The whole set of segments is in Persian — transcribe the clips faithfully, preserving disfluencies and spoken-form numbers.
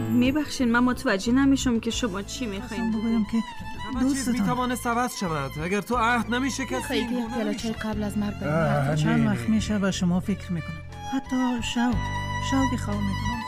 میبخشین من متوجه نمیشم که شما چی میخواین بگویم که دوستتان میتواند عوض شود اگر تو عهد نمیشه کسی خیلی پیالاچای قبل از مرگ بریم. چند وقت میشه و شما فکر میکنم حتی شو شو که خواه میکنم.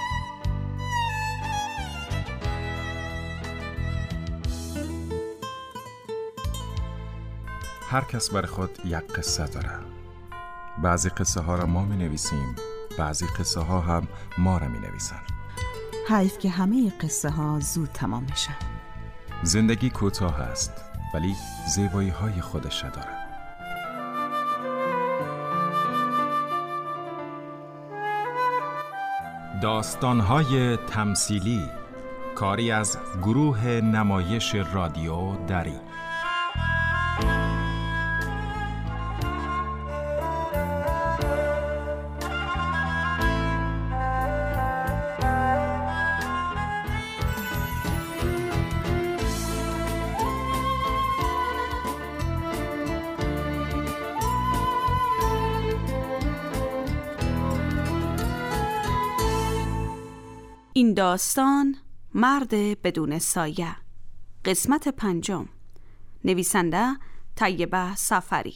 هر کس برای خود یک قصه داره. بعضی قصه ها را ما می نویسیم، بعضی قصه ها هم ما را می نویسن. حیف که همه قصه ها زود تمام میشن. زندگی کوتاه است ولی زیبایی های خودش داره. داستان های تمثیلی، کاری از گروه نمایش رادیو دری. این داستان مرد بدون سایه، قسمت پنجم. نویسنده طیبه سفری.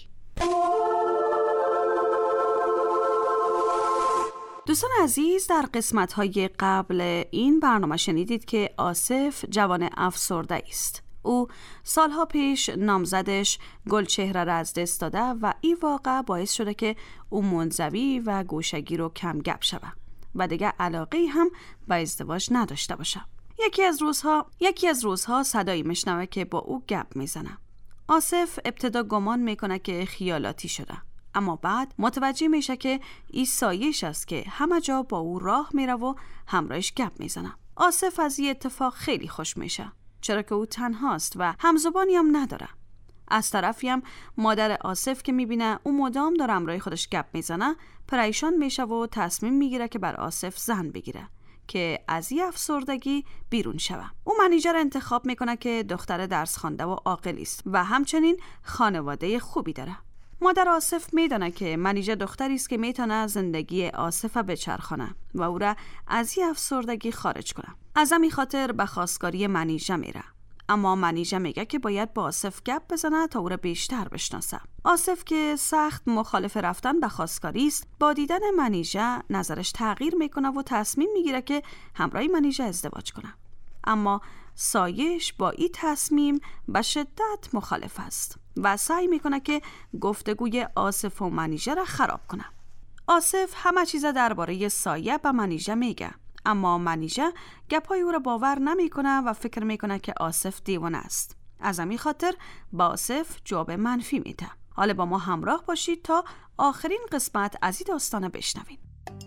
دوستان عزیز، در قسمت‌های قبل این برنامه شنیدید که آصف جوان افسرده است. او سالها پیش نامزدش گلچهره را از دست داده و این واقعه باعث شده که او منزوی و گوشگیر و کم گپ شود و دیگه علاقه‌ای هم به ازدواج نداشته باشه. یکی از روزها یکی از روزها صدایی میشنوه که با او گپ میزنه. آصف ابتدا گمان میکنه که خیالاتی شده، اما بعد متوجه میشه که این سایش است که همه جا با او راه میره و همراهش گپ میزنه. آصف از این اتفاق خیلی خوش میشه، چرا که او تنهاست و همزبانی هم نداره. از طرفی هم مادر آصف که میبینه او مدام داره همراه خودش گپ میزنه پریشان میشه و تصمیم میگیره که بر آصف زن بگیره که از این افسردگی بیرون شوه. او منیجر انتخاب میکنه که دختر درس خوانده و عاقل است و همچنین خانواده خوبی داره. مادر آصف میدونه که منیجر دختری است که میتونه زندگی آصف بچرخونه و او را از این افسردگی خارج کنه. از همین خاطر به خواستگاری منیجر میره، اما منیجه میگه که باید با آصف گپ بزنه تا او را بیشتر بشناسه. آصف که سخت مخالف رفتن به خواستگاری است، با دیدن منیجه نظرش تغییر میکنه و تصمیم میگیره که همراه منیجه ازدواج کنه. اما سایش با این تصمیم به شدت مخالف است و سعی میکنه که گفتگوی آصف و منیجه را خراب کنه. آصف همه چیز درباره سایه به منیجه میگه، اما منیجه گپای او را باور نمیکنه و فکر میکنه که آصف دیوانه است. از همین خاطر با آصف جواب منفی میده. حالا با ما همراه باشید تا آخرین قسمت از این داستان بشنوید.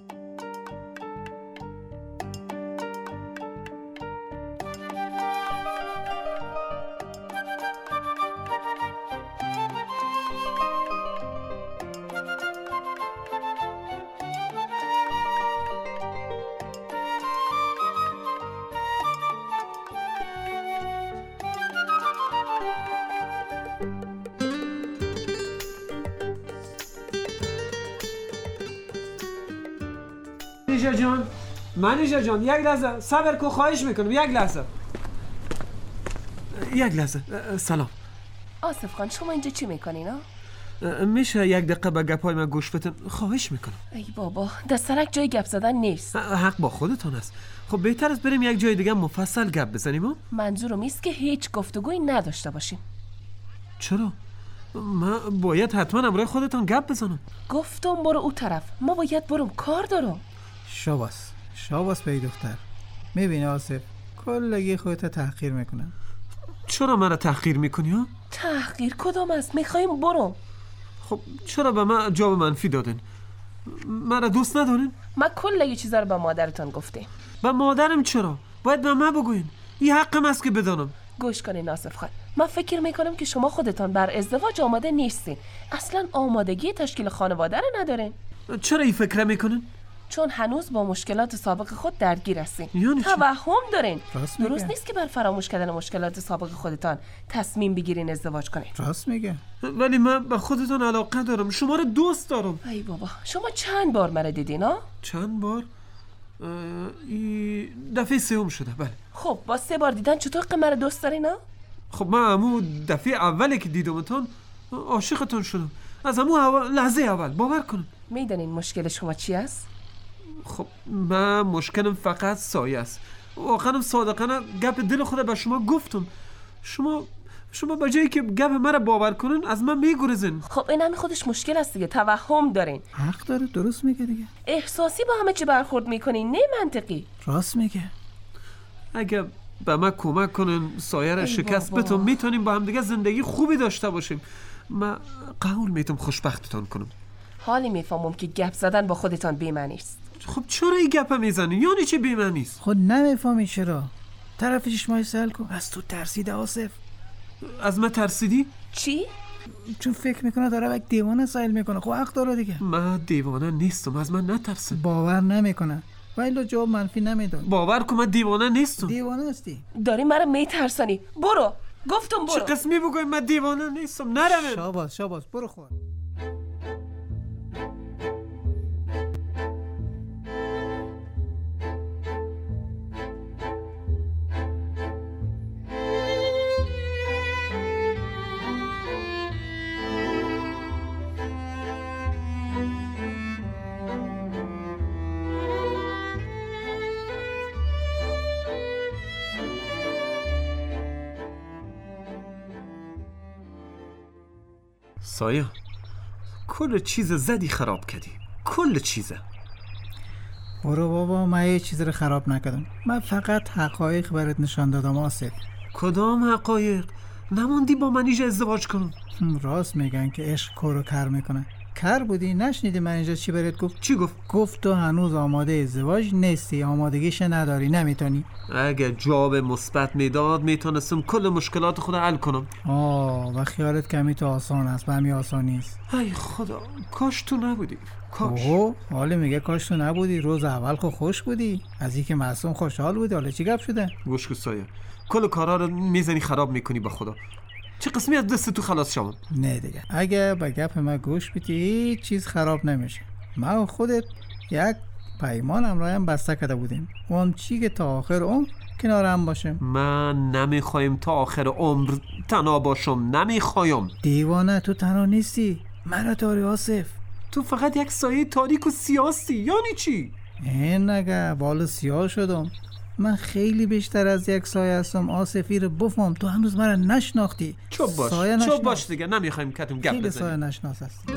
منیجر جان، منیجر جان، یک لحظه صبر کن، خواهش میکنم، یک لحظه یک لحظه سلام. آصف خان شما اینجا چی میکنین ها؟ میشه یک دقیقه به گپای من گوش بدین؟ خواهش میکنم. ای بابا، در سرک جای گپ زدن نیست. حق با خودتان است. خب بهتر است بریم یک جای دیگه مفصل گپ بزنیم ها؟ منظورم است که هیچ گفتگویی نداشته باشیم. چرا؟ من باید حتما همراه خودتان گپ بزنم. گفتم برو او طرف، ما باید برم، کار دارم. شاباس شاباس پی دختر. میبینی آصف کلگی خودت تحقیر میکنم. چرا من را تحقیر میکنی ها؟ تحقیر کدام است؟ میخوایم برم. خب چرا به من جواب منفی دادن؟ من را دوست ندارین؟ من کلگی چیزا رو به مادرتان گفتم. به مادرم چرا؟ باید به من بگوین. این حقم است که بدانم. گوش کنین آصف خان، من فکر میکنم که شما خودتان بر ازدواج آماده نیستین. اصلا آمادگی تشکیل خانواده رو ندارین. چرا این فکر میکنین؟ چون هنوز با مشکلات سابق خود درگیر هستین. یعنی توهم دارین. درست نیست که بر فراموش کردن مشکلات سابق خودتان تصمیم بگیرین ازدواج کنین. راست میگه. ولی من به خودتان علاقه دارم، شما رو دوست دارم. ای بابا، شما چند بار مرا دیدین ها؟ چند بار؟ این دفعه سوم شده. بله. خب با سه بار دیدن چطور قمر دوست داری نه؟ خب من همون دفعه اولی که دیدمتون عاشقتون شدم، از همون اول، لحظه اول. باور کنم. میدونین مشکل شما چی است؟ خب من مشکلم فقط سایه است. واقعا صادقانه گپ دل خود به شما گفتم. شما شما به جایی که گپ مرا باور کنن از من میگریزن. خب این هم خودش مشکل است دیگه. توهم دارین. حق داره، درست میگه دیگه. احساسی با همه چی برخورد میکنین، نه منطقی. راست میگه. اگه به من کمک کنن سایه را شکست بتون میتونیم با هم دیگه زندگی خوبی داشته باشیم. من قول میتونم خوشبختتان کنم. حالی میفهمم که گپ زدن با خودتان بی‌معنی است. خب چرا این گپ میزنی؟ یعنی چی بی‌معنی است؟ خود نمیفهمی چرا؟ طرف چشمای سل کن. از تو ترسیده آصف. از من ترسیدی؟ چی؟ چون فکر میکنه داره یک دیوانه سایل میکنه. خب حق داره دیگه. من دیوانه نیستم، از من نترسن. باور نمیکنه ولی جواب منفی نمیدون. باور کن من دیوانه نیستم. دیوانه هستی. داری مرا میترسانی. برو. گفتم برو. چه قسمی بگوی من دیوانه نیستم؟ نروین. شاباس شاباس برو خور. سایه کل چیز زدی خراب کردی. کل چیزه. برو بابا، من یه چیز رو خراب نکردم. من فقط حقایق برات نشان دادم آصف. کدام حقایق؟ نموندی با من اینجا ازدواج کنم؟ راست میگن که عشق کارو کر میکنه. کر بودی؟ نشنیدی من اینجا چی برات گفت؟ چی گفت؟ گفت تو هنوز آماده ازدواج نیستی، آمادگیش نداری، نمیتونی. اگه جواب مثبت میداد میتونستم کل مشکلات خود حل کنم. آه و خیالت کمی تو آسان است. به همین آسان نیست. ای خدا، کاش تو نبودی. کاش. اوه حالا میگه کاش تو نبودی. روز اول خو خوش بودی، از اینکه معصوم خوشحال بودی. حالا چی گپ شده؟ گوش کن سایه، کل کارا رو میزنی خراب میکنی. به خدا چه قسمی از دست تو خلاص شوم؟ نه دیگه، اگه به گپ من گوش بدی هیچ چیز خراب نمیشه. من و خودت یک پیمان همراهم بسته کرده بودیم، اون چی که تا آخر عمر کنار هم باشیم. من نمیخوایم تا آخر عمر تنها باشم. نمیخوایم. دیوانه، تو تنها نیستی، من داری آصف. تو فقط یک سایه تاریک و سیاسی. یعنی چی؟ این نگه والا سیاه شدم. من خیلی بیشتر از یک سایه هستم آصفی رو بفهم. تو هنوز مرا نشناختی. چوب باش چوب باش دیگه. نمیخوایم کتم گپ بزنیم. خیلی سایه نشناس هستی.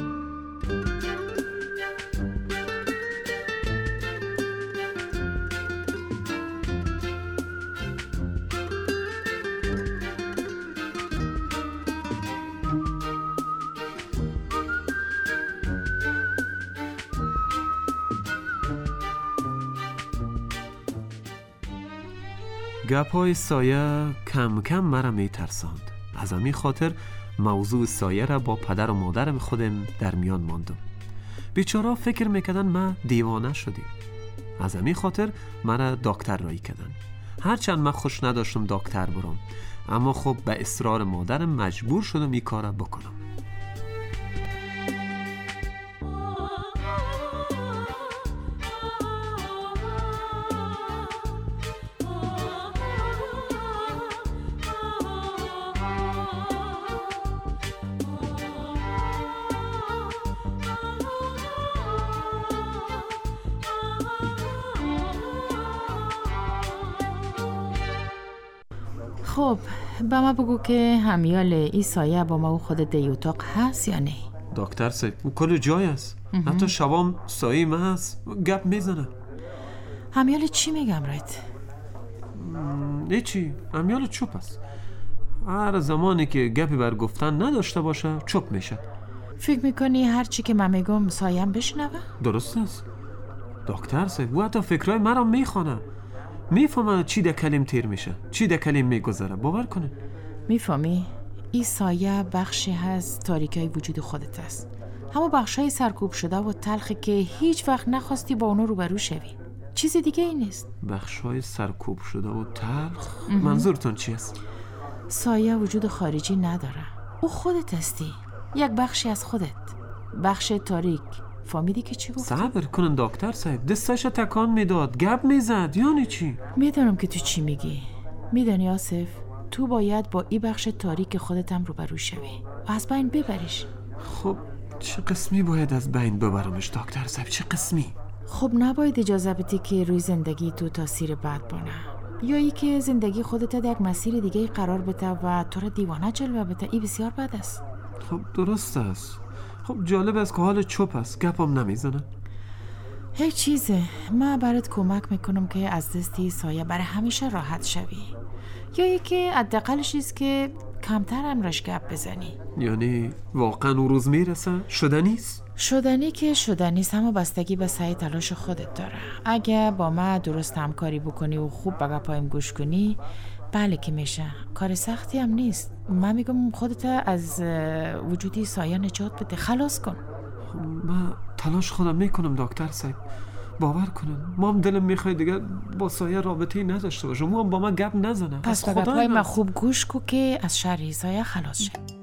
گپای سایه کم کم مرا میترساند. از همین خاطر موضوع سایه را با پدر و مادرم خودم در میان ماندم. بیچارا فکر میکردن من دیوانه شدیم. از همین خاطر مرا دکتر رایی کردن. هرچند من خوش نداشتم دکتر برم، اما خب به اصرار مادرم مجبور شدم این کار را بکنم. خب با ما بگو که همیال ای سایه با ما و خود دی اتاق هست یا نه؟ دکتر سایه کل جای هست. حتی شبام سایه من هست گپ میزنه. همیال چی میگم رایت؟ نه چی؟ همیال چوب هست. هر زمانی که گپی بر گفتن نداشته باشه چوب میشه. فکر میکنی هر چی که من میگم سایم بشنوه؟ درست است دکتر سایه. او حتی فکرهای مرا میخوانه. میفهمه چی در کلیم تیر میشه، چی در کلیم میگذره. باور کنه. میفهمی؟ این سایه بخشی از تاریکی وجود خودت است. همون بخشای سرکوب شده و تلخی که هیچ وقت نخواستی با اونو روبرو شوی. چیز دیگه ای نیست. بخشای سرکوب شده و تلخ؟ منظورتون چی است؟ سایه وجود خارجی نداره. او خودت هستی. یک بخشی از خودت. بخش تاریک، فهمیدی که چی گفت؟ صبر کنن دکتر صاحب، دستاشو تکان میداد، گپ میزد، یعنی چی؟ میدونم که تو چی میگی. میدونی آصف، تو باید با این بخش تاریک خودت هم روبرو شوی و از بین ببریش. خب چه قسمی باید از بین ببرمش دکتر صاحب؟ چه قسمی؟ خب نباید اجازه بدی که روی زندگی تو تاثیر بد بانه، یا ای که زندگی خودت در یک مسیر دیگه قرار بده و تو را دیوانه جلوه بده. این بسیار بد است. خب درست است. خب جالب است که حال چوب است، گپم نمیزنه. هیچ چیزه، من برات کمک میکنم که از دستی سایه برای همیشه راحت شوی، یا ای که حداقلش است که کمتر امرش گپ بزنی. یعنی واقعا اون روز میرسه؟ شدنیست؟ شدنی که شدنیست، اما بستگی به سعی تلاش خودت داره. اگه با من درست همکاری بکنی و خوب به گپایم گوش کنی، بله که میشه. کار سختی هم نیست. من میگم خودت از وجودی سایه نجات بده، خلاص کن. من تلاش خودم میکنم دکتر صاحب، باور کنن. ما هم دلم میخواد دیگه با سایه رابطه‌ای نداشته باشم، ما هم با من گپ نزنه. پس به گپای من خوب گوش کن که از شر سایه خلاص شد.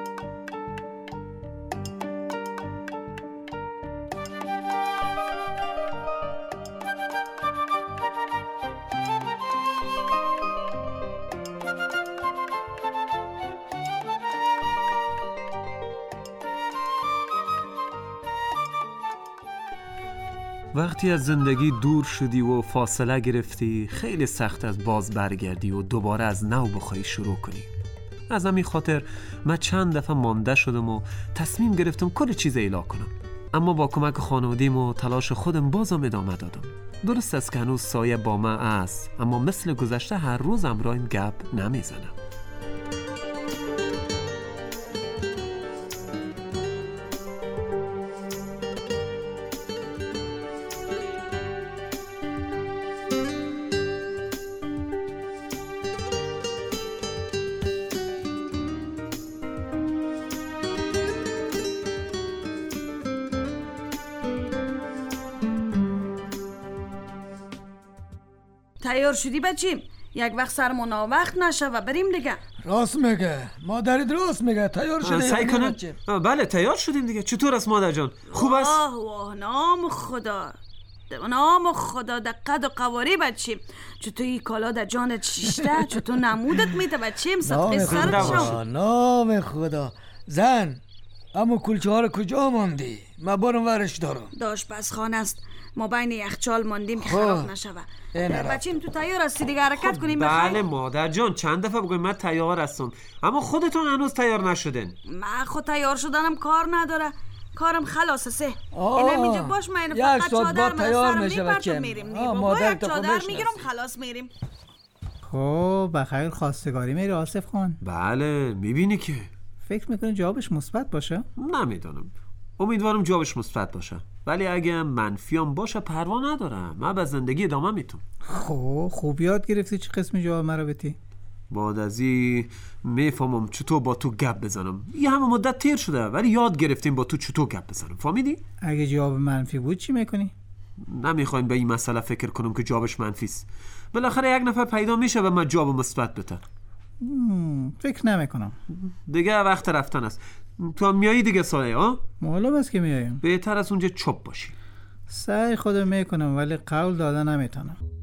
وقتی از زندگی دور شدی و فاصله گرفتی، خیلی سخت از باز برگردی و دوباره از نو بخوای شروع کنی. از همین خاطر من چند دفعه مانده شدم و تصمیم گرفتم کل چیز اعلام کنم، اما با کمک خانوادیم و تلاش خودم بازم ادامه دادم. درست است که هنوز سایه با من است، اما مثل گذشته هر روز امرایم گپ نمیزنم. تیار شدی بچیم؟ یک وقت سرمون وقت نشه و بریم دیگه. راست میگه مادرت، راست میگه. تیار شدی؟ سعی کنم. بله تیار شدیم دیگه. چطور است مادر جان؟ خوب است؟ واه واه نام خدا، نام خدا، دقت و قواری بچیم. چطور این کالا در جانت شیشته؟ چطور نمودت میده بچیم؟ صدقه سرت شو. نام خدا. زن اما کلچه ها رو کجا ماندی؟ من برم ورش دارم. داشت بس خانه است، ما بین یخچال ماندیم که خراب نشوه. بچیم تو تیار هستی دیگه حرکت خب کنیم؟ بله مادر جان، چند دفعه بگویم من تیار هستم، اما خودتون هنوز تیار نشدن. من خود تیار شدنم کار نداره، کارم خلاصه سه. اینم اینجا باش، من فقط چادر تیار میشه بچه. میریم مادر چادر میگیرم خلاص میریم. خب بخیر خواستگاری میری آصف خان؟ بله میبینی که. فکر میکنی جوابش مثبت باشه؟ نمیدونم، امیدوارم جوابش مثبت باشه، ولی اگه منفیام باشه پروا ندارم، من به زندگی ادامه میتونم. خب خوب یاد گرفتی چه قسمی جواب مرا بتی؟ بعد از این میفهمم چطور با تو گپ بزنم. یه همه مدت تیر شده ولی یاد گرفتیم با تو چطور گپ بزنم، فهمیدی؟ اگه جواب منفی بود چی میکنی؟ نمیخوایم به این مسئله فکر کنم که جوابش منفی است. بالاخره یک نفر پیدا میشه و من جواب مثبت بده. فکر نمیکنم. دیگه وقت رفتن است. تو هم میایی دیگه سایه ها؟ معلوم است که میایم. بهتر از اونجا چوب باشی. سعی خودم میکنم ولی قول داده نمیتونم.